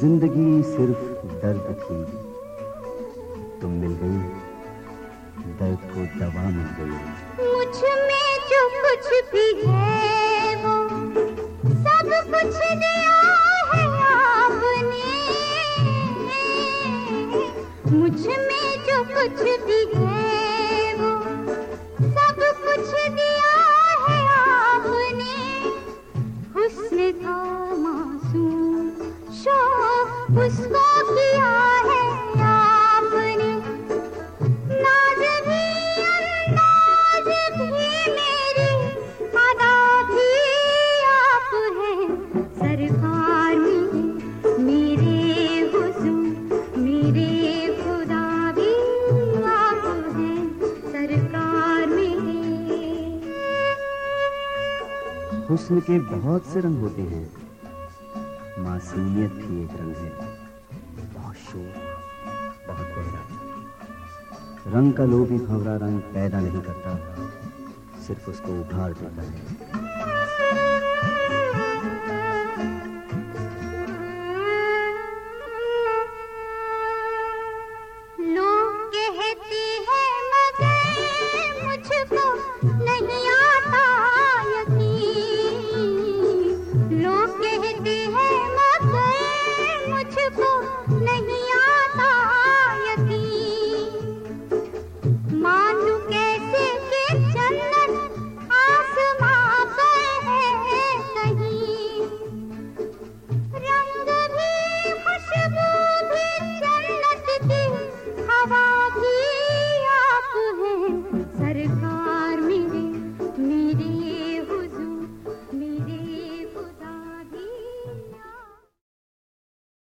जिंदगी सिर्फ दर्द थी, तुम मिल गई, दर्द को दवा मिल गई। मुझ में जो कुछ भी है वो सब कुछ दिया है आपने। मुझ में जो कुछ भी है वो सब कुछ दिया है आपने। हुस्न था मासूम शौक उसको किया है आपने। नाज भी अंदाज भी मेरी अदा भी आप हैं। सरकार मेरे हुजूर मेरे खुदा भी आप हैं। सरकार मेरे। हुस्न के बहुत से रंग होते हैं, मासूमियत भी एक रंग है। बहुत शोक, बहुत गहरा। रंग का लोभी भंवरा रंग पैदा नहीं करता, सिर्फ उसको उभार देता है।